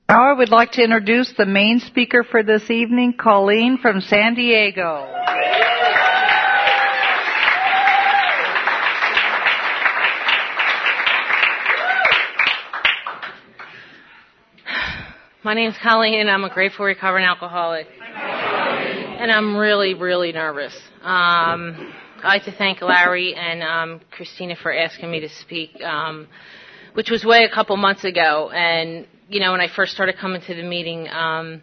Now I would like to introduce the main speaker for this evening, Colleen from San Diego. My name's Colleen, and I'm a grateful recovering alcoholic. And I'm really, really nervous. I'd like to thank Larry and Christina for asking me to speak, which was way a couple months ago. And when I first started coming to the meeting, I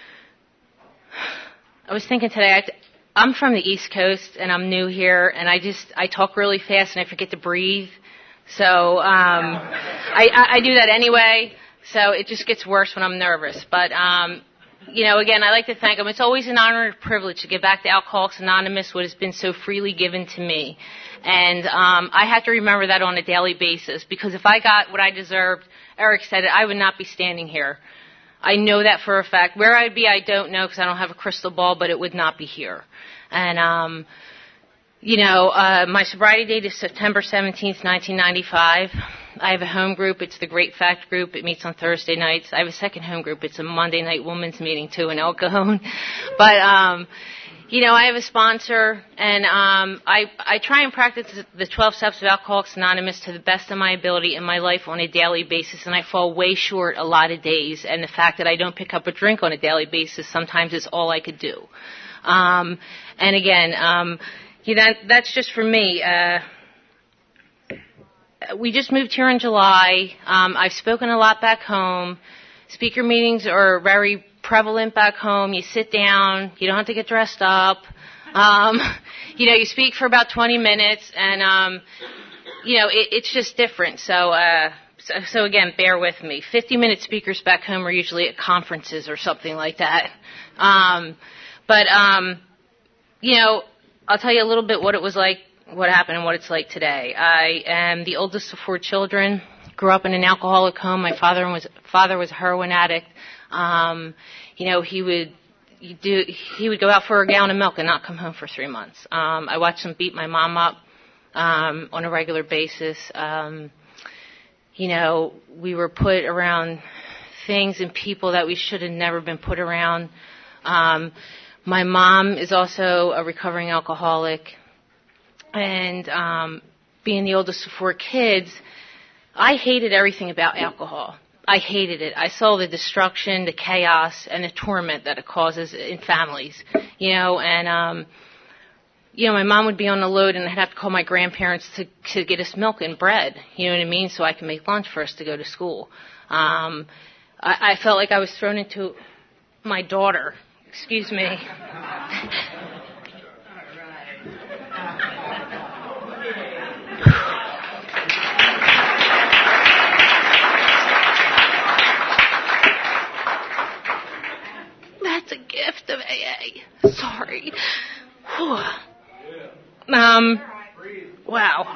was thinking today, I'm from the East Coast, and I'm new here, and I talk really fast, and I forget to breathe. So I do that anyway, so it just gets worse when I'm nervous. But, again, I'd like to thank them. It's always an honor and a privilege to give back to Alcoholics Anonymous what has been so freely given to me. And I have to remember that on a daily basis, because if I got what I deserved, Eric said it, I would not be standing here. I know that for a fact. Where I'd be, I don't know, because I don't have a crystal ball, but it would not be here. And, my sobriety date is September 17th, 1995. I have a home group. It's the Great Fact Group. It meets on Thursday nights. I have a second home group. It's a Monday night women's meeting, too, in El Cajon. But, I have a sponsor, and I try and practice the 12 steps of Alcoholics Anonymous to the best of my ability in my life on a daily basis, and I fall way short a lot of days. And the fact that I don't pick up a drink on a daily basis sometimes is all I could do. And again, that's just for me. We just moved here in July. I've spoken a lot back home. Speaker meetings are very prevalent back home. You sit down. You don't have to get dressed up. You speak for about 20 minutes, and, it's just different. So again, bear with me. 50-minute speakers back home are usually at conferences or something like that. I'll tell you a little bit what it was like, what happened, and what it's like today. I am the oldest of 4 children. Grew up in an alcoholic home. My father was a heroin addict. He would go out for a gallon of milk and not come home for 3 months. I watched him beat my mom up on a regular basis. We were put around things and people that we should have never been put around. My mom is also a recovering alcoholic. And being the oldest of 4 kids, I hated everything about alcohol. I hated it. I saw the destruction, the chaos, and the torment that it causes in families. My mom would be on the load, and I'd have to call my grandparents to get us milk and bread, you know what I mean, so I can make lunch for us to go to school. I felt like I was thrown into my daughter. Excuse me. That's a gift of AA. Sorry. Wow.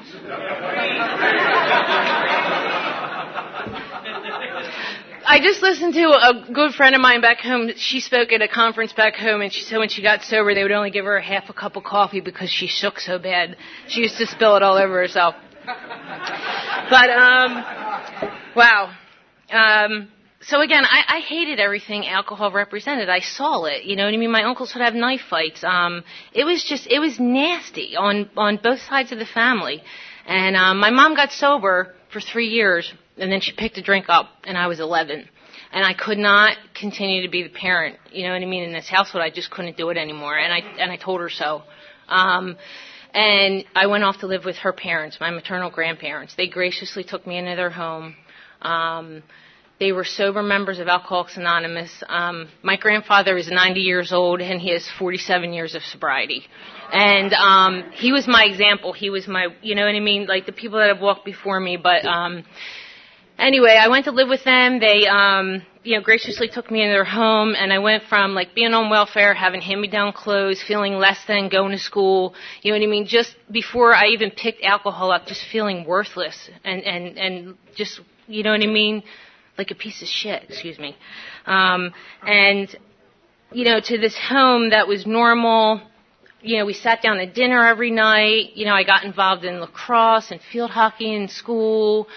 I just listened to a good friend of mine back home. She spoke at a conference back home, and she said when she got sober, they would only give her half a cup of coffee because she shook so bad. She used to spill it all over herself. But, wow. So again, I hated everything alcohol represented. I saw it. You know what I mean? My uncles would have knife fights. It was nasty on both sides of the family. And my mom got sober for 3 years, and then she picked a drink up, and I was 11. And I could not continue to be the parent, you know what I mean, in this household. I just couldn't do it anymore, and I told her so. And I went off to live with her parents, my maternal grandparents. They graciously took me into their home. They were sober members of Alcoholics Anonymous. My grandfather is 90 years old, and he has 47 years of sobriety. And he was my example. He was my, you know what I mean, like the people that have walked before me. But anyway, I went to live with them. They, graciously took me in their home, and I went from like being on welfare, having hand-me-down clothes, feeling less than, going to school. You know what I mean? Just before I even picked alcohol up, just feeling worthless and just, you know what I mean? Like a piece of shit, excuse me. To this home that was normal, we sat down to dinner every night. I got involved in lacrosse and field hockey in school.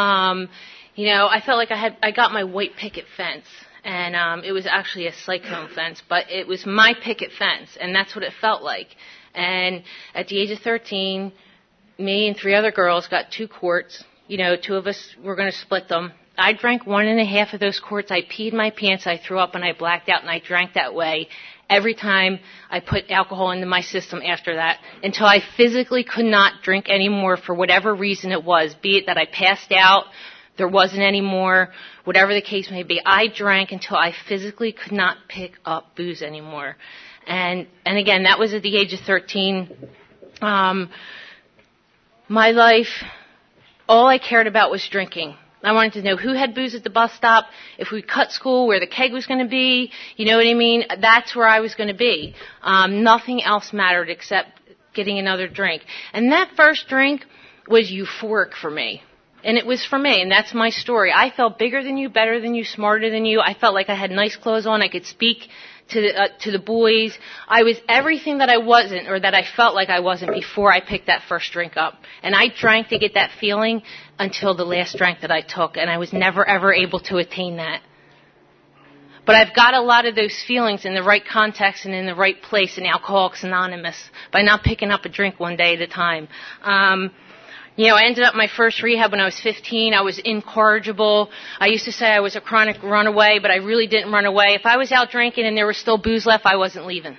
I felt like I got my white picket fence. And it was actually a cyclone fence, but it was my picket fence, and that's what it felt like. And at the age of 13, me and 3 other girls got 2 quarts. 2 of us were going to split them. I drank 1.5 of those quarts. I peed my pants, I threw up, and I blacked out, and I drank that way every time I put alcohol into my system after that, until I physically could not drink anymore for whatever reason it was, be it that I passed out, there wasn't any more, whatever the case may be. I drank until I physically could not pick up booze anymore. And again, that was at the age of 13. My life, all I cared about was drinking. I wanted to know who had booze at the bus stop, if we cut school, where the keg was going to be, you know what I mean? That's where I was going to be. Nothing else mattered except getting another drink. And that first drink was euphoric for me. And it was for me, and that's my story. I felt bigger than you, better than you, smarter than you. I felt like I had nice clothes on. I could speak to the boys. I was everything that I wasn't, or that I felt like I wasn't before I picked that first drink up. And I drank to get that feeling until the last drink that I took, and I was never, ever able to attain that. But I've got a lot of those feelings in the right context and in the right place in Alcoholics Anonymous by not picking up a drink one day at a time. I ended up my first rehab when I was 15. I was incorrigible. I used to say I was a chronic runaway, but I really didn't run away. If I was out drinking and there was still booze left, I wasn't leaving.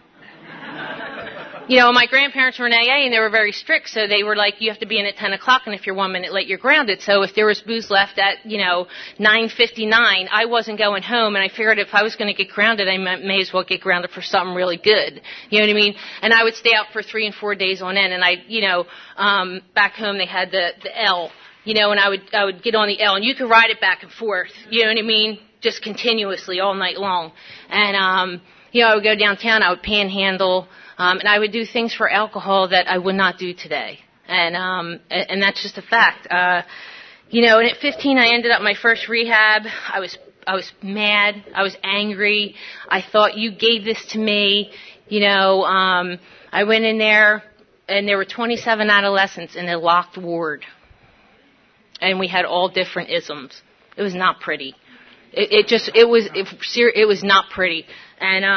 My grandparents were in AA and they were very strict, so they were like, you have to be in at 10 o'clock, and if you're 1 minute late, you're grounded. So if there was booze left at, 9:59, I wasn't going home, and I figured if I was going to get grounded, I may as well get grounded for something really good. You know what I mean? And I would stay out for 3 and 4 days on end, and back home they had the L, and I would get on the L, and you could ride it back and forth, you know what I mean? Just continuously all night long. And, I would go downtown, I would panhandle, and I would do things for alcohol that I would not do today. And that's just a fact. And at 15 I ended up my first rehab. I was mad. I was angry. I thought, you gave this to me. I went in there and there were 27 adolescents in a locked ward. And we had all different isms. It was not pretty. It was not pretty. And,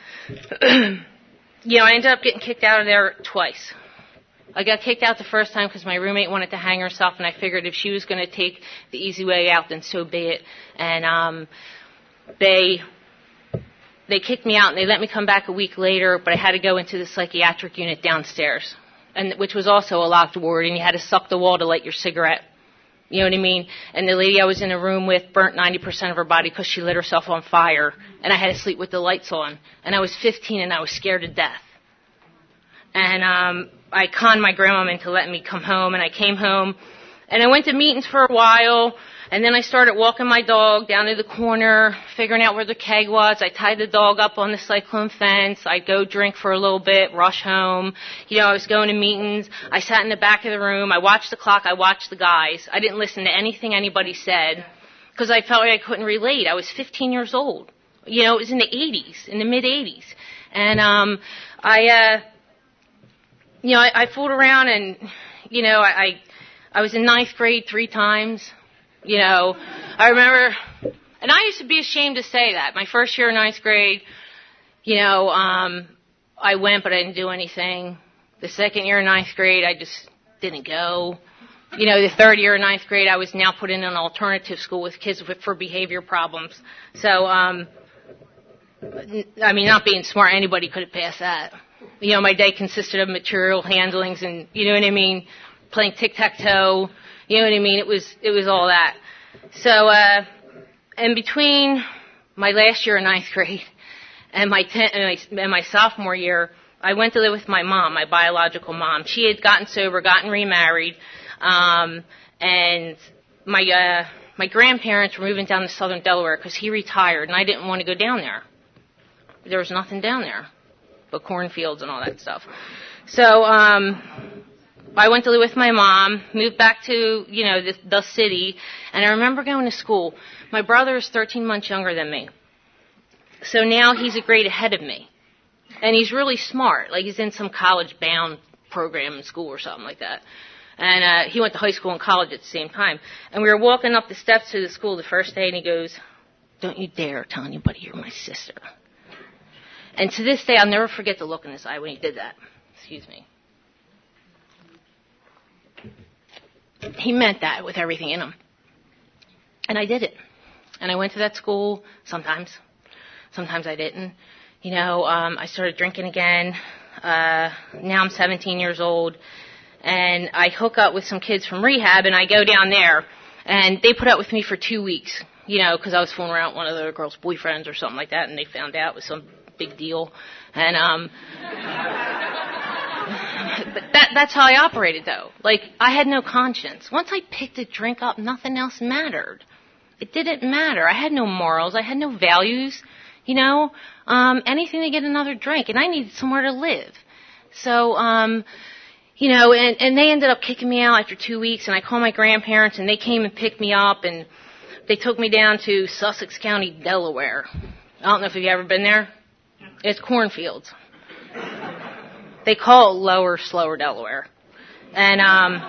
I ended up getting kicked out of there twice. I got kicked out the first time because my roommate wanted to hang herself, and I figured if she was going to take the easy way out, then so be it. And they kicked me out, and they let me come back a week later, but I had to go into the psychiatric unit downstairs, which was also a locked ward, and you had to suck the wall to light your cigarette. You know what I mean? And the lady I was in a room with burnt 90% of her body because she lit herself on fire. And I had to sleep with the lights on. And I was 15 and I was scared to death. And I conned my grandmama into letting me come home. And I came home. And I went to meetings for a while. And then I started walking my dog down to the corner, figuring out where the keg was. I tied the dog up on the cyclone fence. I'd go drink for a little bit, rush home. I was going to meetings. I sat in the back of the room. I watched the clock. I watched the guys. I didn't listen to anything anybody said because I felt like I couldn't relate. I was 15 years old. It was in the 80s, in the mid-80s. And I fooled around and, I was in 9th grade 3 times. I remember, and I used to be ashamed to say that. My first year in 9th grade, I went, but I didn't do anything. The second year in 9th grade, I just didn't go. The third year in 9th grade, I was now put in an alternative school with kids for behavior problems. So, not being smart, anybody could have passed that. My day consisted of material handlings and, playing tic-tac-toe. You know what I mean? It was all that. So, and between my last year in 9th grade and my sophomore year, I went to live with my mom, my biological mom. She had gotten sober, gotten remarried, and my grandparents were moving down to southern Delaware because he retired, and I didn't want to go down there. There was nothing down there but cornfields and all that stuff. So, I went to live with my mom, moved back to, the city, and I remember going to school. My brother is 13 months younger than me. So now he's a grade ahead of me. And he's really smart. Like, he's in some college-bound program in school or something like that. And he went to high school and college at the same time. And we were walking up the steps to the school the first day, and he goes, "Don't you dare tell anybody you're my sister." And to this day, I'll never forget the look in his eye when he did that. Excuse me. He meant that with everything in him. And I did it. And I went to that school sometimes. Sometimes I didn't. You know, I started drinking again. Now I'm 17 years old. And I hook up with some kids from rehab, and I go down there. And they put up with me for 2 weeks, you know, because I was fooling around with one of the girls' boyfriends or something like that, and they found out it was some big deal. And that's how I operated, though. Like, I had no conscience. Once I picked a drink up, nothing else mattered. It didn't matter. I had no morals. I had no values, you know, anything to get another drink, and I needed somewhere to live. So, you know, and they ended up kicking me out after 2 weeks, and I called my grandparents, and they came and picked me up, and they took me down to Sussex County, Delaware. I don't know if you've ever been there. It's cornfields. They call it lower, slower Delaware. And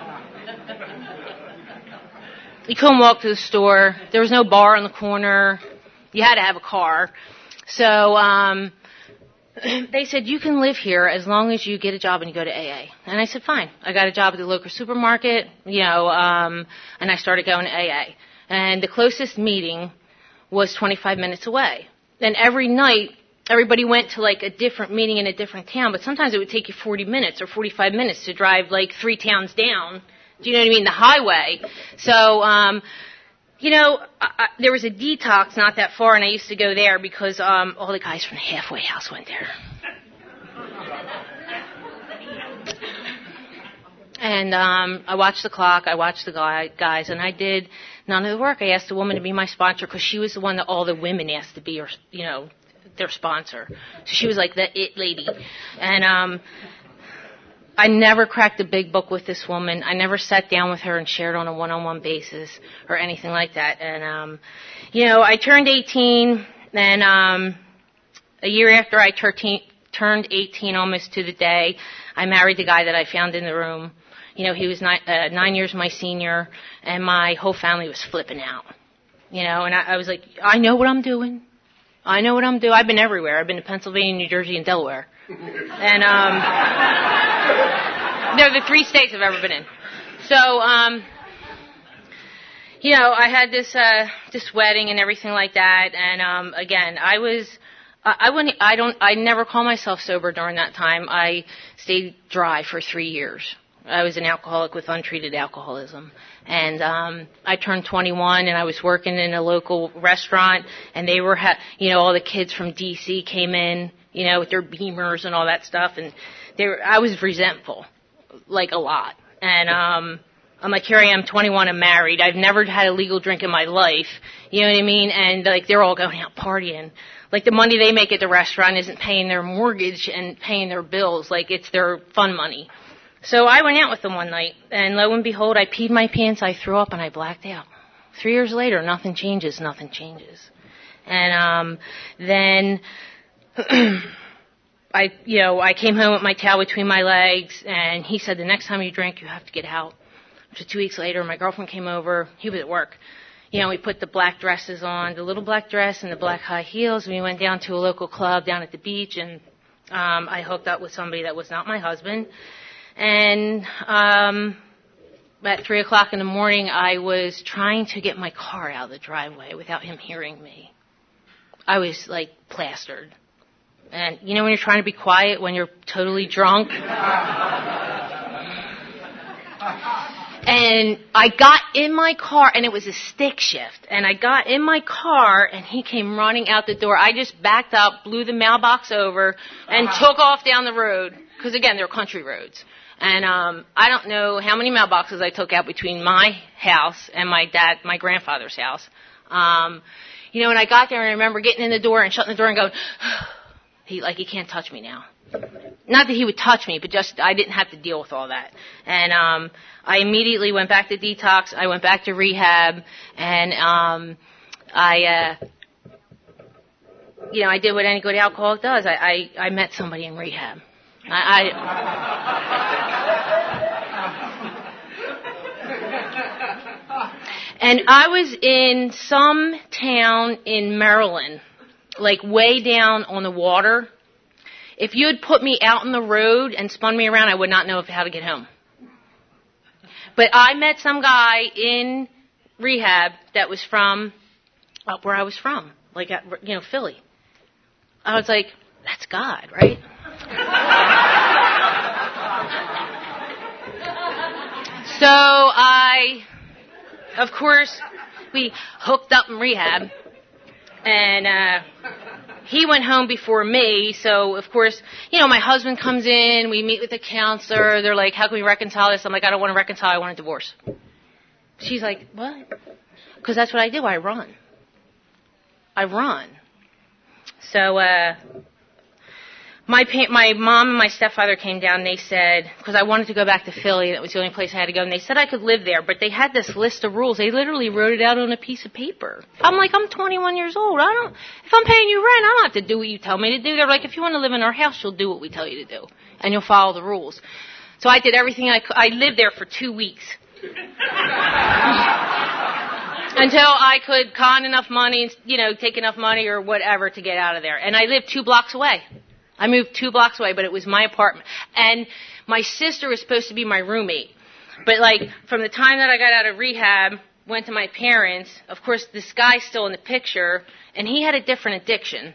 you couldn't walk to the store. There was no bar on the corner. You had to have a car. So they said, "You can live here as long as you get a job and you go to AA." And I said, fine. I got a job at the local supermarket, you know, and I started going to AA. And the closest meeting was 25 minutes away. And every night, everybody went to, like, a different meeting in a different town, but sometimes it would take you 40 minutes or 45 minutes to drive, like, 3 towns down. Do you know what I mean? The highway. So, you know, there was a detox not that far, and I used to go there because all the guys from the halfway house went there. And I watched the clock, I watched the guys, and I did none of the work. I asked a woman to be my sponsor because she was the one that all the women asked to be, or, you know, their sponsor. So she was like the it lady. And I never cracked a big book with this woman. I never sat down with her and shared on a one-on-one basis or anything like that. And, you know, I turned 18, and a year after I turned 18, almost to the day, I married the guy that I found in the room. You know, he was 9 years my senior, and my whole family was flipping out. You know, and I was like, I know what I'm doing. I know what I'm doing. I've been everywhere. I've been to Pennsylvania, New Jersey, and Delaware. And they're the 3 states I've ever been in. So, you know, I had this wedding and everything like that. And again, I never call myself sober during that time. I stayed dry for 3 years. I was an alcoholic with untreated alcoholism. And I turned 21, and I was working in a local restaurant, and they were, you know, all the kids from D.C. came in, you know, with their Beamers and all that stuff, and I was resentful, like, a lot. And I'm like, here I am, 21, and married. I've never had a legal drink in my life, you know what I mean? And, like, they're all going out partying. Like, the money they make at the restaurant isn't paying their mortgage and paying their bills. Like, it's their fun money. So I went out with them one night, and lo and behold, I peed my pants, I threw up, and I blacked out. 3 years later, nothing changes. And then I came home with my towel between my legs, and he said, the next time you drink, you have to get out. So 2 weeks later, my girlfriend came over. He was at work. You know, we put the black dresses on, the little black dress and the black high heels, and we went down to a local club down at the beach, and I hooked up with somebody that was not my husband. And at 3 o'clock in the morning, I was trying to get my car out of the driveway without him hearing me. I was, like, plastered. And you know when you're trying to be quiet when you're totally drunk? And I got in my car, and it was a stick shift. And I got in my car, and he came running out the door. I just backed up, blew the mailbox over, and took off down the road. Because, again, they're country roads. And I don't know how many mailboxes I took out between my house and my grandfather's house. You know, when I got there, and I remember getting in the door and shutting the door and going, he can't touch me now. Not that he would touch me, but just I didn't have to deal with all that. And I immediately went back to detox. I went back to rehab, and I did what any good alcoholic does. I met somebody in rehab. And I was in some town in Maryland, like way down on the water. If you had put me out on the road and spun me around, I would not know how to get home. But I met some guy in rehab that was from up where I was from, like Philly. I was like, that's God, right? So of course, we hooked up in rehab, and he went home before me. So of course, my husband comes in, we meet with the counselor. They're like, how can we reconcile this? I'm like, I don't want to reconcile, I want a divorce. She's like, what? Because that's what I do. I run. So my mom and my stepfather came down, and they said, because I wanted to go back to Philly, that was the only place I had to go, and they said I could live there, but they had this list of rules. They literally wrote it out on a piece of paper. I'm like, I'm 21 years old. If I'm paying you rent, I don't have to do what you tell me to do. They're like, if you want to live in our house, you'll do what we tell you to do, and you'll follow the rules. So I did everything I could. I lived there for 2 weeks. Until I could con enough money, take enough money or whatever to get out of there. And I lived 2 blocks away. I moved 2 blocks away, but it was my apartment. And my sister was supposed to be my roommate. But from the time that I got out of rehab, went to my parents, of course this guy's still in the picture, and he had a different addiction.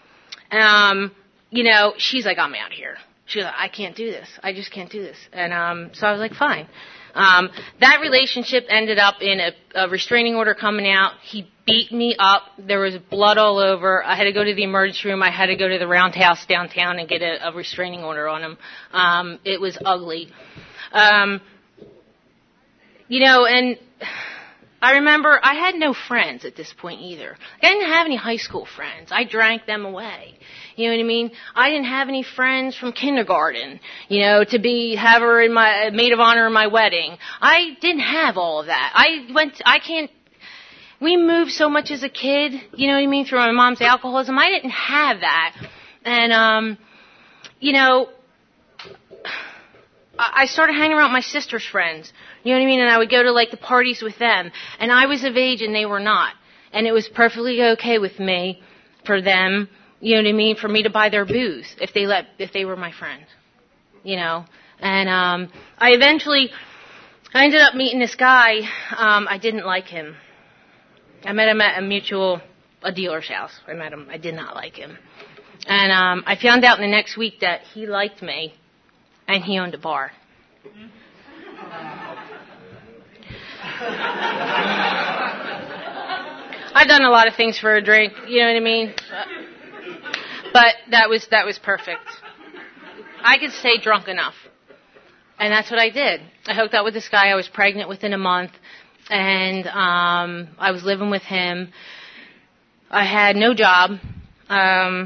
She's like, I'm out of here. She's like, I can't do this. I just can't do this. And so I was like, fine. That relationship ended up in a restraining order coming out. He beat me up. There was blood all over. I had to go to the emergency room. I had to go to the Roundhouse downtown and get a restraining order on him. It was ugly. And I remember I had no friends at this point either. I didn't have any high school friends. I drank them away. You know what I mean? I didn't have any friends from kindergarten, to have her in my maid of honor in my wedding. I didn't have all of that. We moved so much as a kid, you know what I mean, through my mom's alcoholism. I didn't have that. And, I started hanging around with my sister's friends, you know what I mean, and I would go to the parties with them. And I was of age and they were not. And it was perfectly okay with me, for them, you know what I mean, for me to buy their booze if they were my friend, And I ended up meeting this guy. I didn't like him. I met him at a dealer's house. I met him. I did not like him. And I found out in the next week that he liked me, and he owned a bar. I've done a lot of things for a drink, you know what I mean? But that was perfect. I could stay drunk enough. And that's what I did. I hooked up with this guy. I was pregnant within a month. And I was living with him. I had no job. I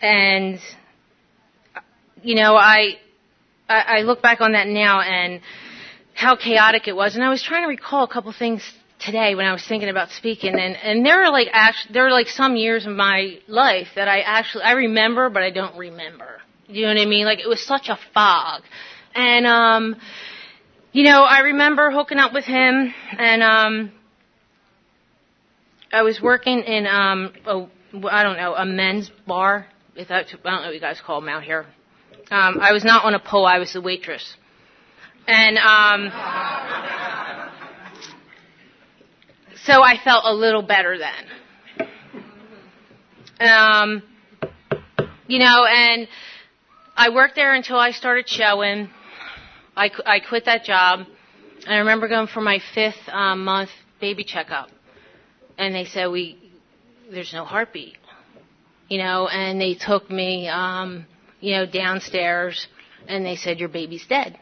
look back on that now and how chaotic it was. And I was trying to recall a couple things today when I was thinking about speaking, and there are some years of my life that I remember, but I don't remember. You know what I mean? It was such a fog. And I remember hooking up with him, and I was working in a men's bar. I don't know what you guys call them out here. I was not on a pole. I was the waitress. And so I felt a little better then. And I worked there until I started showing. I quit that job. I remember going for my 5th month baby checkup. And they said, there's no heartbeat. And they took me, downstairs, and they said, your baby's dead.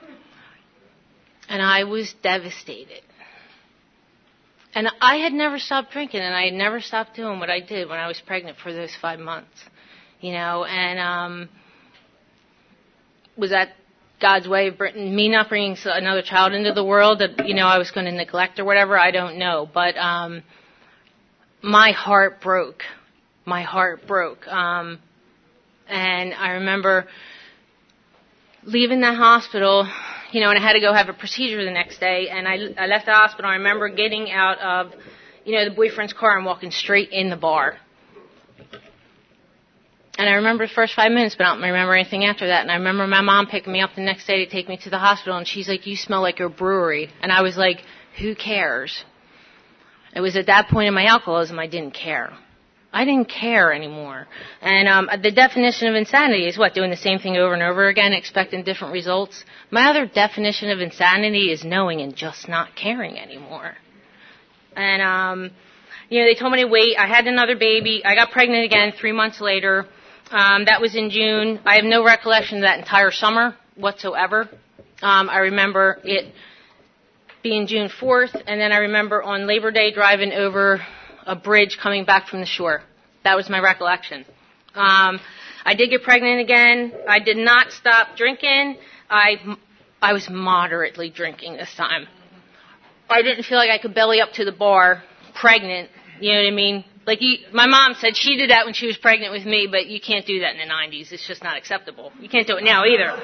And I was devastated. And I had never stopped drinking, and I had never stopped doing what I did when I was pregnant for those 5 months, and was that God's way of me not bringing another child into the world that, I was going to neglect or whatever? I don't know. But my heart broke my heart broke. And I remember leaving that hospital, and I had to go have a procedure the next day, and I left the hospital. I remember getting out of, the boyfriend's car and walking straight in the bar. And I remember the first 5 minutes, but I don't remember anything after that. And I remember my mom picking me up the next day to take me to the hospital, and she's like, "You smell like your brewery." And I was like, who cares? It was at that point in my alcoholism I didn't care. I didn't care anymore. And the definition of insanity is what? Doing the same thing over and over again, expecting different results. My other definition of insanity is knowing and just not caring anymore. And, they told me to wait. I had another baby. I got pregnant again 3 months later. That was in June. I have no recollection of that entire summer whatsoever. I remember it being June 4th, and then I remember on Labor Day driving over a bridge coming back from the shore. That was my recollection. I did get pregnant again. I did not stop drinking. I was moderately drinking this time. I didn't feel like I could belly up to the bar pregnant. You know what I mean? Like my mom said she did that when she was pregnant with me, but you can't do that in the 90s. It's just not acceptable. You can't do it now either.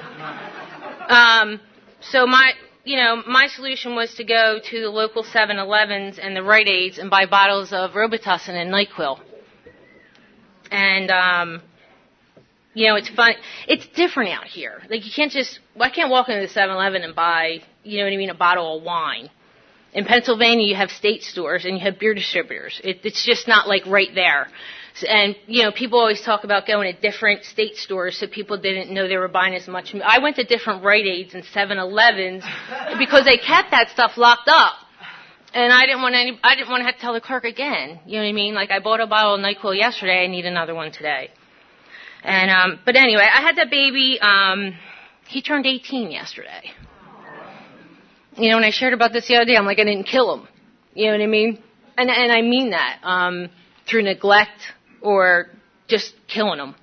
So my solution was to go to the local 7-Elevens and the Rite Aids and buy bottles of Robitussin and NyQuil. And, it's fun. It's different out here. Like I can't walk into the 7-Eleven and buy, a bottle of wine. In Pennsylvania, you have state stores and you have beer distributors. It's just not like right there. And, people always talk about going to different state stores so people didn't know they were buying as much. I went to different Rite Aids and 7-Elevens because they kept that stuff locked up. And I didn't want to have to tell the clerk again. You know what I mean? Like I bought a bottle of NyQuil yesterday. I need another one today. And, but anyway, I had that baby. He turned 18 yesterday. When I shared about this the other day, I'm like, I didn't kill him. You know what I mean? And I mean that, through neglect or just killing him.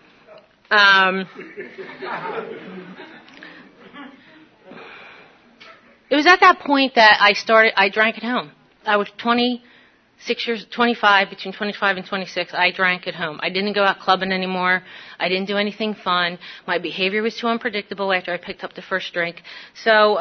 It was at that point that I drank at home. I was 25, between 25 and 26, I drank at home. I didn't go out clubbing anymore. I didn't do anything fun. My behavior was too unpredictable after I picked up the first drink. So,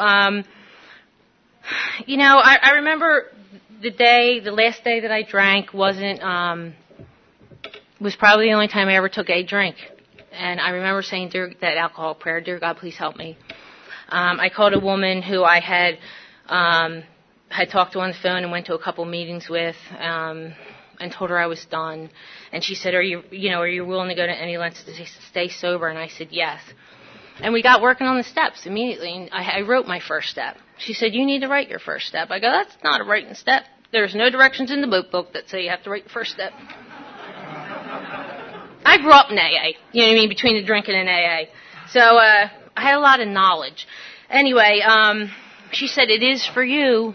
I remember the last day that I drank was probably the only time I ever took a drink. And I remember saying that alcohol prayer, "Dear God, please help me." I called a woman who I had talked to on the phone and went to a couple meetings with, and told her I was done. And she said, are you willing to go to any lengths to stay sober? And I said, yes. And we got working on the steps immediately. And I wrote my first step. She said, you need to write your first step. I go, that's not a writing step. There's no directions in the book that say you have to write your first step. I grew up in AA, you know what I mean, between the drinking and AA. So I had a lot of knowledge. Anyway, she said, it is for you.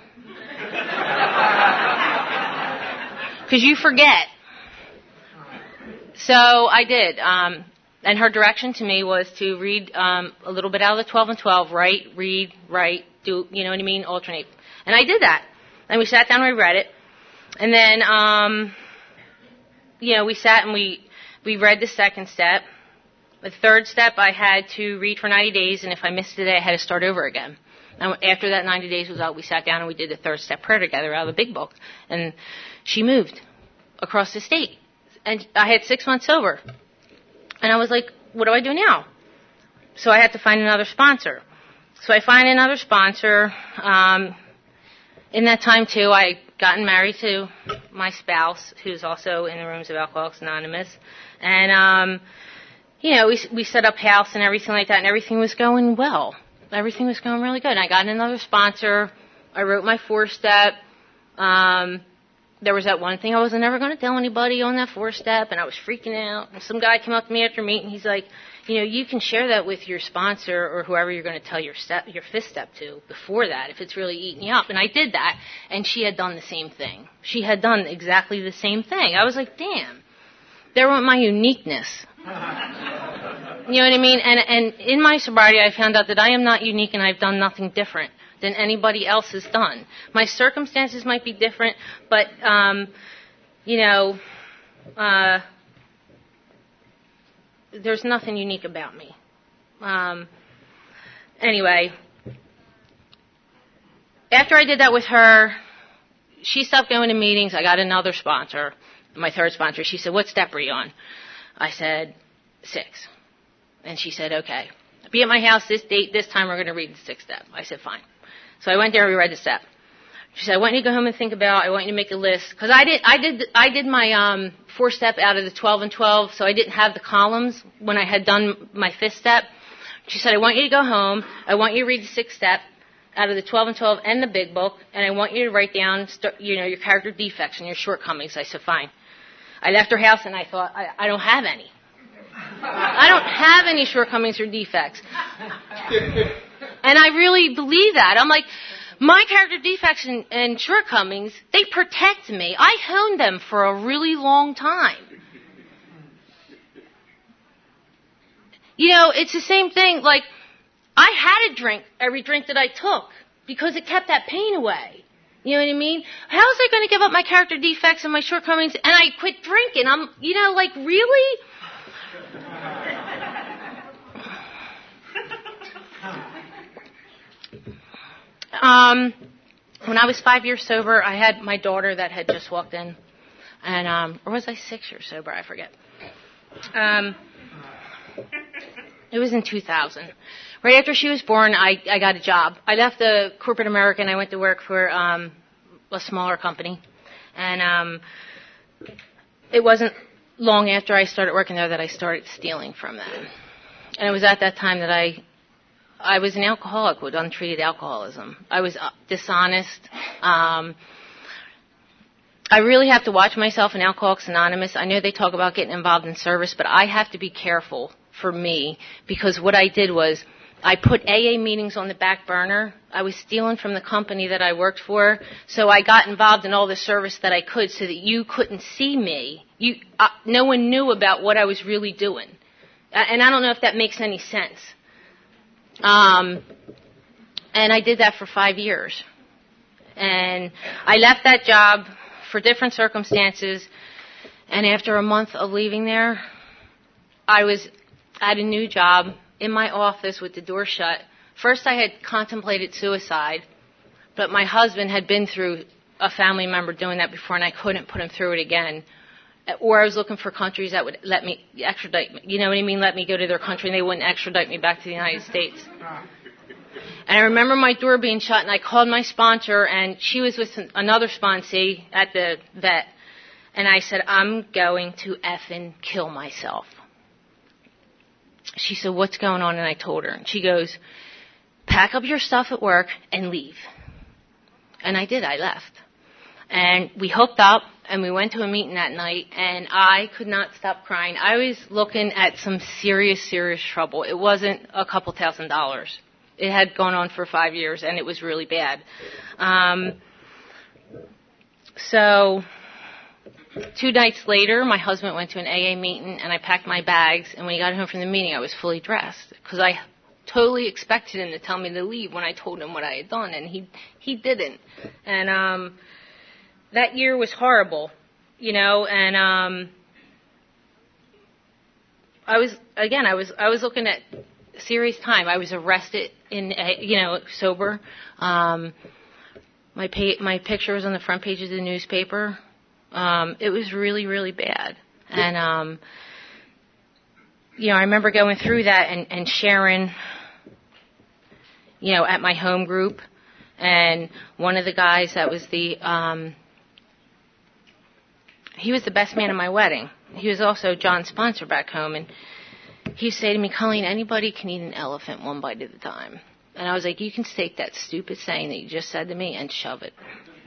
Because you forget. So I did. And her direction to me was to read a little bit out of the 12 and 12, write, read, write, do, you know what I mean, alternate. And I did that. And we sat down and we read it. And then, we sat and we read the second step. The third step, I had to read for 90 days, and if I missed a day, I had to start over again. And after that 90 days was out, we sat down and we did the third step prayer together out of the big book. And she moved across the state. And I had 6 months sober. And I was like, what do I do now? So I had to find another sponsor. So I find another sponsor. In that time, too, I gotten married to my spouse, who's also in the Rooms of Alcoholics Anonymous. And, we set up house and everything like that, and everything was going well. Everything was going really good. And I got another sponsor. I wrote my 4-step. There was that one thing I was never going to tell anybody on that 4-step, and I was freaking out. And some guy came up to me after meeting. He's like, you can share that with your sponsor or whoever you're going to tell your 5th step to before that if it's really eating you up. And I did that, and she had done the same thing. She had done exactly the same thing. I was like, damn, there went my uniqueness. You know what I mean? And in my sobriety, I found out that I am not unique and I've done nothing different than anybody else has done. My circumstances might be different, but, there's nothing unique about me. Anyway, after I did that with her, she stopped going to meetings. I got another sponsor, my third sponsor. She said, "What step are you on?" I said, 6. And she said, "Okay. Be at my house this date, this time we're going to read the 6th step." I said, "Fine." So I went there and we read the step. She said, "I want you to go home and think about, I want you to make a list." Because I did my 4-step out of the 12 and 12, so I didn't have the columns when I had done my 5th step. She said, "I want you to go home, I want you to read the 6th step out of the 12 and 12 and the big book, and I want you to write down, your character defects and your shortcomings." I said, "Fine." I left her house and I thought, I don't have any. I don't have any shortcomings or defects. And I really believe that. I'm like, my character defects and shortcomings, they protect me. I honed them for a really long time. It's the same thing. Like, I had to drink every drink that I took because it kept that pain away. You know what I mean? How was I going to give up my character defects and my shortcomings and I quit drinking? I'm, really? When I was 5 years sober, I had my daughter that had just walked in. And, or was I 6 years sober? I forget. It was in 2000. Right after she was born, I got a job. I left the corporate America and I went to work for a smaller company. And it wasn't long after I started working there that I started stealing from them. And it was at that time that I was an alcoholic with untreated alcoholism. I was dishonest. I really have to watch myself in Alcoholics Anonymous. I know they talk about getting involved in service, but I have to be careful for me because what I did was I put AA meetings on the back burner. I was stealing from the company that I worked for, so I got involved in all the service that I could so that you couldn't see me. No one knew about what I was really doing. And I don't know if that makes any sense. And I did that for 5 years. And I left that job for different circumstances. And after a month of leaving there, I was at a new job in my office with the door shut. First, I had contemplated suicide, but my husband had been through a family member doing that before, and I couldn't put him through it again. Or I was looking for countries that would let me extradite me. You know what I mean? Let me go to their country, and they wouldn't extradite me back to the United States. And I remember my door being shut, and I called my sponsor, and she was with another sponsee at the vet. And I said, "I'm going to effing kill myself." She said, "What's going on?" And I told her. And she goes, "Pack up your stuff at work and leave." And I did. I left. And we hooked up, and we went to a meeting that night, and I could not stop crying. I was looking at some serious, serious trouble. It wasn't a couple $1,000s. It had gone on for 5 years, and it was really bad. So 2 nights later, my husband went to an AA meeting, and I packed my bags, and when he got home from the meeting, I was fully dressed, because I totally expected him to tell me to leave when I told him what I had done, and he didn't. And that year was horrible, and I was looking at serious time. I was arrested sober. My picture was on the front page of the newspaper. It was really, really bad. And, I remember going through that and sharing, at my home group. And one of the guys that was he was the best man at my wedding. He was also John's sponsor back home. And he would say to me, "Colleen, anybody can eat an elephant one bite at a time." And I was like, "You can take that stupid saying that you just said to me and shove it."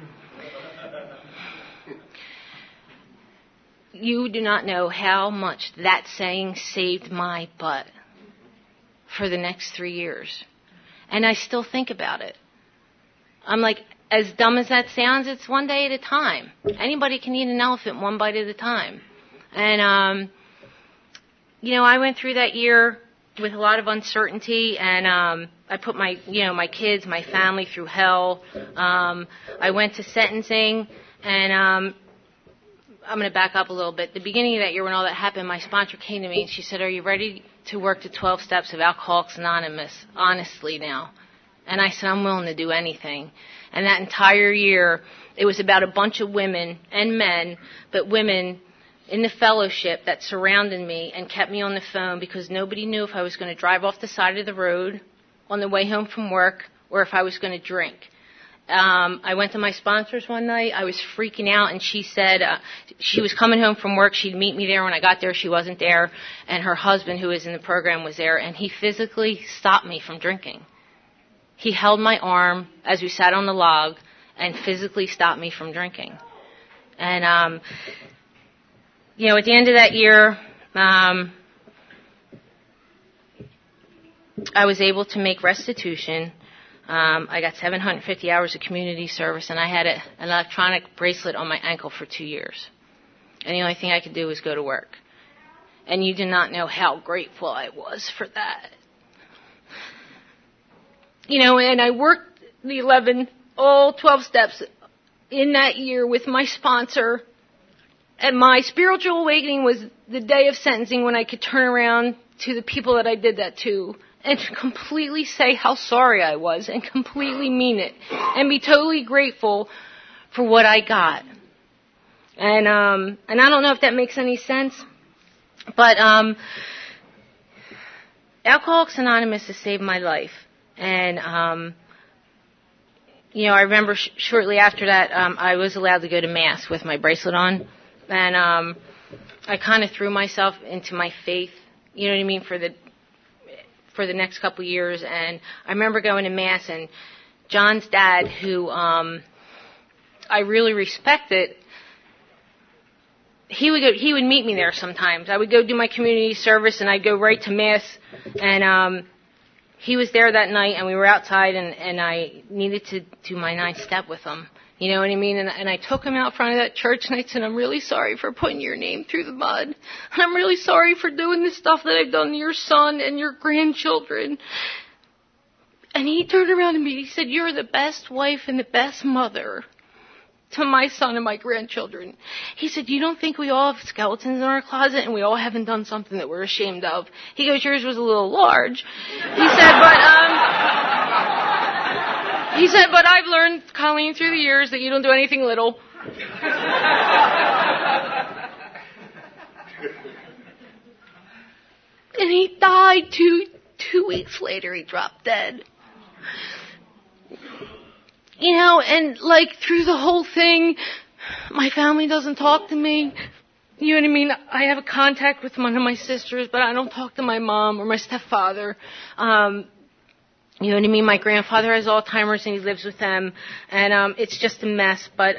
You do not know how much that saying saved my butt for the next 3 years. And I still think about it. I'm like, as dumb as that sounds, it's one day at a time. Anybody can eat an elephant one bite at a time. And, I went through that year with a lot of uncertainty, and I put my kids, my family through hell. I went to sentencing, and I'm going to back up a little bit. The beginning of that year when all that happened, my sponsor came to me and she said, "Are you ready to work the 12 steps of Alcoholics Anonymous, honestly now?" And I said, "I'm willing to do anything." And that entire year, it was about a bunch of women and men, but women in the fellowship that surrounded me and kept me on the phone because nobody knew if I was going to drive off the side of the road on the way home from work or if I was going to drink. I went to my sponsors one night. I was freaking out, and she said she was coming home from work. She'd meet me there. When I got there, she wasn't there, and her husband, who was in the program, was there, and he physically stopped me from drinking. He held my arm as we sat on the log and physically stopped me from drinking. And, at the end of that year, I was able to make restitution. I got 750 hours of community service, and I had an electronic bracelet on my ankle for 2 years. And the only thing I could do was go to work. And you do not know how grateful I was for that. And I worked the 12 steps in that year with my sponsor. And my spiritual awakening was the day of sentencing when I could turn around to the people that I did that to and completely say how sorry I was and completely mean it and be totally grateful for what I got. And I don't know if that makes any sense, but Alcoholics Anonymous has saved my life. And, I remember shortly after that, I was allowed to go to Mass with my bracelet on. And I kind of threw myself into my faith, you know what I mean, for the next couple of years. And I remember going to Mass, and John's dad, who I really respected, he would meet me there sometimes. I would go do my community service, and I'd go right to Mass. And he was there that night, and we were outside, and I needed to do my 9th step with him. You know what I mean? And I took him out front of that church, and I said, "I'm really sorry for putting your name through the mud. And I'm really sorry for doing the stuff that I've done to your son and your grandchildren." And he turned around to me, and he said, "You're the best wife and the best mother to my son and my grandchildren." He said, "You don't think we all have skeletons in our closet and we all haven't done something that we're ashamed of?" He goes, "Yours was a little large." He said, but I've learned, Colleen, through the years that you don't do anything little. And he died two weeks later. He dropped dead. And through the whole thing, my family doesn't talk to me. You know what I mean? I have a contact with one of my sisters, but I don't talk to my mom or my stepfather. You know what I mean? My grandfather has Alzheimer's and he lives with them, and it's just a mess. But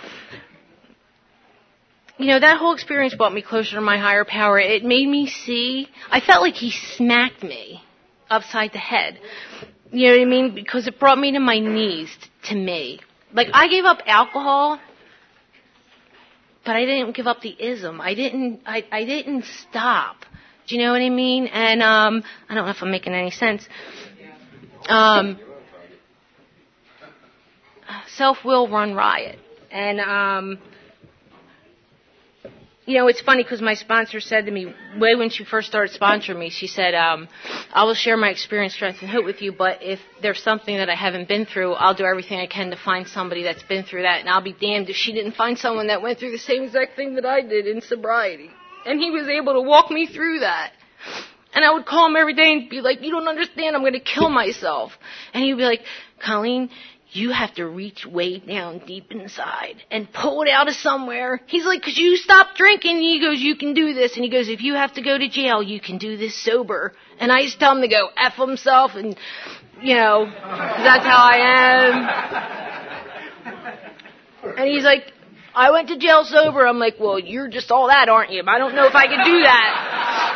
that whole experience brought me closer to my higher power. It made me see. I felt like he smacked me upside the head. You know what I mean? Because it brought me to my knees. To me, I gave up alcohol, but I didn't give up the ism. I didn't stop. Do you know what I mean? And I don't know if I'm making any sense. Self-will run riot. And, it's funny because my sponsor said to me, way when she first started sponsoring me, she said, "I will share my experience, strength, and hope with you, but if there's something that I haven't been through, I'll do everything I can to find somebody that's been through that, and I'll be damned if she didn't find someone that went through the same exact thing that I did in sobriety." And he was able to walk me through that. And I would call him every day and be like, "You don't understand, I'm going to kill myself." And he'd be like, "Colleen, you have to reach way down deep inside and pull it out of somewhere." He's like, "'Cause you stopped drinking." And he goes, "You can do this." And he goes, "If you have to go to jail, you can do this sober." And I just tell him to go F himself, and, that's how I am. And he's like, "I went to jail sober." I'm like, "Well, you're just all that, aren't you? I don't know if I can do that.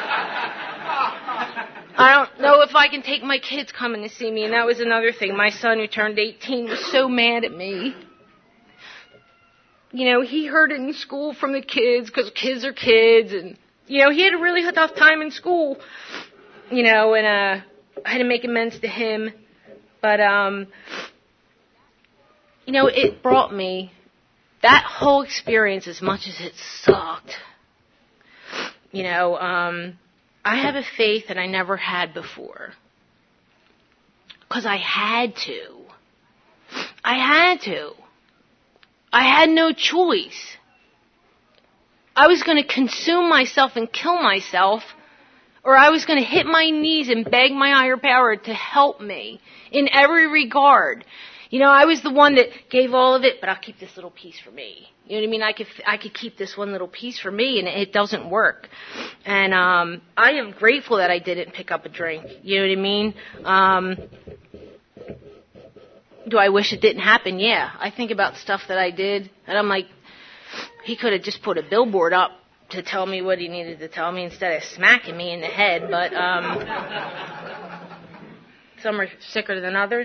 I don't know if I can take my kids coming to see me." And that was another thing. My son, who turned 18, was so mad at me. He heard it in school from the kids, because kids are kids. And, he had a really tough time in school, and I had to make amends to him. But, it brought me that whole experience, as much as it sucked, I have a faith that I never had before. Because I had to. I had no choice. I was going to consume myself and kill myself, or I was going to hit my knees and beg my higher power to help me in every regard. I was the one that gave all of it, but I'll keep this little piece for me. You know what I mean? I could keep this one little piece for me, and it doesn't work. And I am grateful that I didn't pick up a drink. You know what I mean? Do I wish it didn't happen? Yeah. I think about stuff that I did, and I'm like, he could have just put a billboard up to tell me what he needed to tell me instead of smacking me in the head. But some are sicker than others.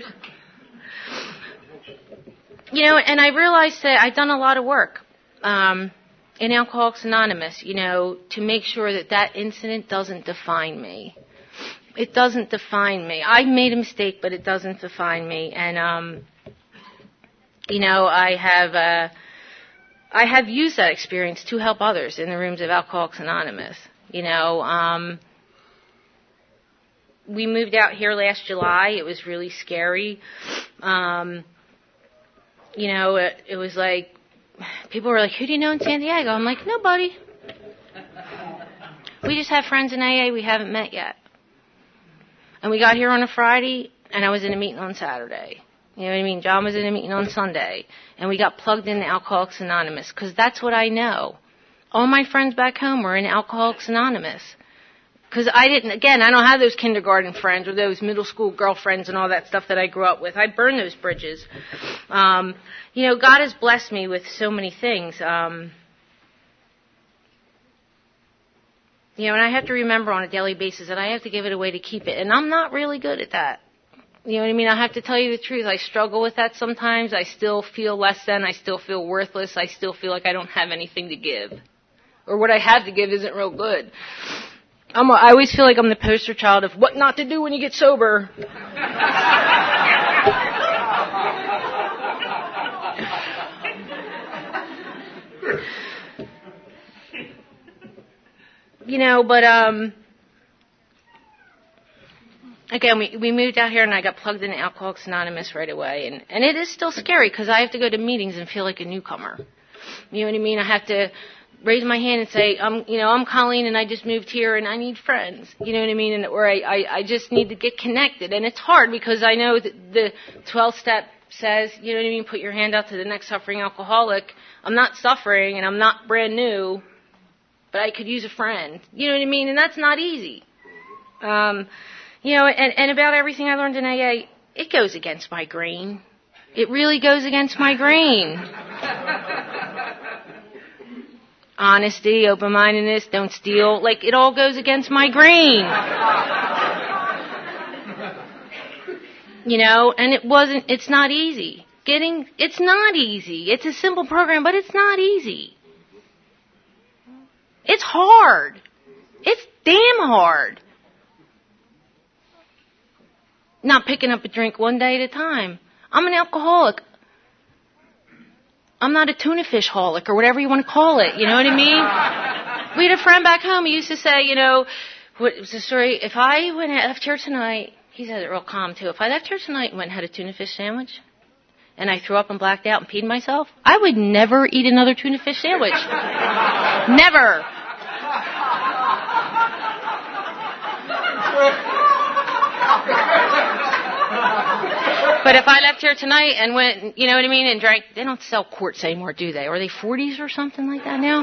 And I realized that I'd done a lot of work in Alcoholics Anonymous, to make sure that incident doesn't define me. It doesn't define me. I made a mistake, but it doesn't define me. And, I have used that experience to help others in the rooms of Alcoholics Anonymous. We moved out here last July. It was really scary. It was like, people were like, who do you know in San Diego? I'm like, nobody. We just have friends in AA we haven't met yet. And we got here on a Friday, and I was in a meeting on Saturday. You know what I mean? John was in a meeting on Sunday. And we got plugged into Alcoholics Anonymous, because that's what I know. All my friends back home were in Alcoholics Anonymous. Because I don't have those kindergarten friends or those middle school girlfriends and all that stuff that I grew up with. I burned those bridges. God has blessed me with so many things. And I have to remember on a daily basis that I have to give it away to keep it. And I'm not really good at that. You know what I mean? I have to tell you the truth. I struggle with that sometimes. I still feel less than. I still feel worthless. I still feel like I don't have anything to give. Or what I have to give isn't real good. I always feel like I'm the poster child of what not to do when you get sober. Again, we moved out here and I got plugged into Alcoholics Anonymous right away. And it is still scary because I have to go to meetings and feel like a newcomer. You know what I mean? I have to raise my hand and say, I'm Colleen and I just moved here and I need friends. You know what I mean? Or I just need to get connected. And it's hard because I know that the 12th step says, you know what I mean, put your hand out to the next suffering alcoholic. I'm not suffering and I'm not brand new, but I could use a friend. You know what I mean? And that's not easy. And about everything I learned in AA, it goes against my grain. It really goes against my grain. Honesty, open-mindedness, don't steal. Like, it all goes against my grain. And it's not easy. It's not easy. It's a simple program, but it's not easy. It's hard. It's damn hard. Not picking up a drink one day at a time. I'm an alcoholic. I'm not a tuna fish holic or whatever you want to call it. You know what I mean? We had a friend back home who used to say, what was the story? If I left here tonight, he said it real calm too. If I left here tonight and went and had a tuna fish sandwich and I threw up and blacked out and peed myself, I would never eat another tuna fish sandwich. Never. But if I left here tonight and went, you know what I mean, and drank, they don't sell quarts anymore, do they? Are they 40s or something like that now?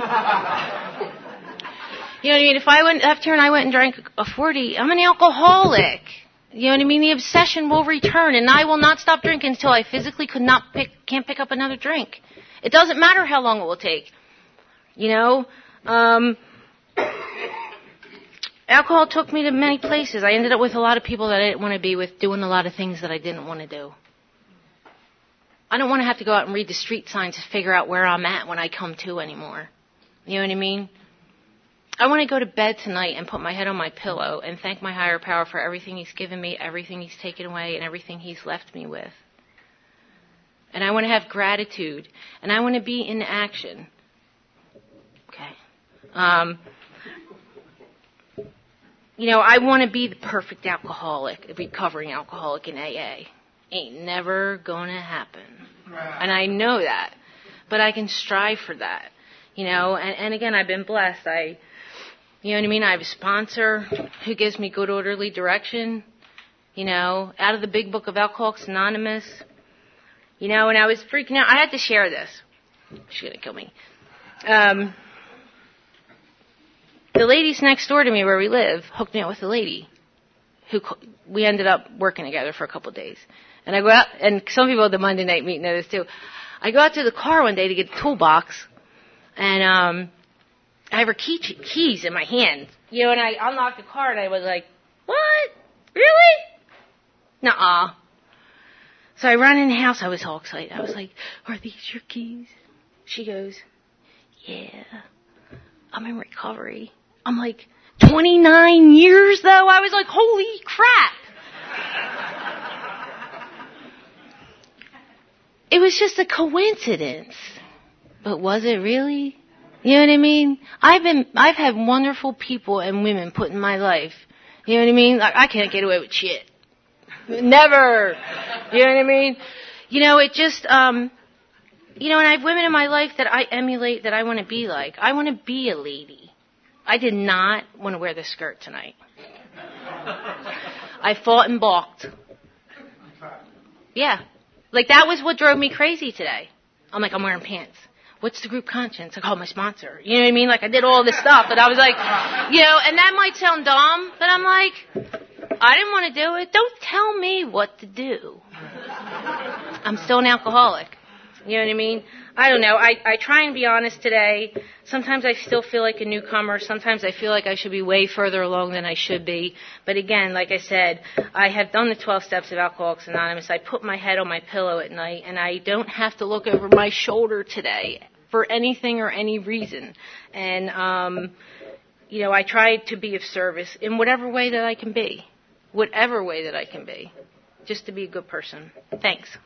You know what I mean? If I left here and I went and drank a 40, I'm an alcoholic. You know what I mean? The obsession will return, and I will not stop drinking until I physically can't pick up another drink. It doesn't matter how long it will take. Alcohol took me to many places. I ended up with a lot of people that I didn't want to be with, doing a lot of things that I didn't want to do. I don't want to have to go out and read the street signs to figure out where I'm at when I come to anymore. You know what I mean? I want to go to bed tonight and put my head on my pillow and thank my higher power for everything he's given me, everything he's taken away, and everything he's left me with. And I want to have gratitude. And I want to be in action. Okay. I want to be the perfect alcoholic, a recovering alcoholic in AA. Ain't never going to happen. And I know that. But I can strive for that. And again, I've been blessed. I have a sponsor who gives me good orderly direction, out of the big book of Alcoholics Anonymous, and I was freaking out. I had to share this. She's going to kill me. The ladies next door to me where we live hooked me up with a lady who we ended up working together for a couple of days. And I go out, and some people at the Monday night meeting know this too. I go out to the car one day to get the toolbox, and I have her keys in my hand, and I unlocked the car, and I was like, what? Really? Nuh-uh. So I run in the house. I was all excited. I was like, are these your keys? She goes, yeah, I'm in recovery. I'm like, 29 years, though? I was like, holy crap. It was just a coincidence. But was it really? You know what I mean? I've had wonderful people and women put in my life. You know what I mean? Like, I can't get away with shit. Never. You know what I mean? It just, and I have women in my life that I emulate, that I want to be like. I want to be a lady. I did not want to wear this skirt tonight. I fought and balked. Yeah. Like, that was what drove me crazy today. I'm like, I'm wearing pants. What's the group conscience? I called my sponsor. You know what I mean? Like, I did all this stuff, and I was like, and that might sound dumb, but I'm like, I didn't want to do it. Don't tell me what to do. I'm still an alcoholic. You know what I mean? I don't know. I try and be honest today. Sometimes I still feel like a newcomer. Sometimes I feel like I should be way further along than I should be. But again, like I said, I have done the 12 steps of Alcoholics Anonymous. I put my head on my pillow at night, and I don't have to look over my shoulder today for anything or any reason. And, I try to be of service in whatever way that I can be. Whatever way that I can be. Just to be a good person. Thanks.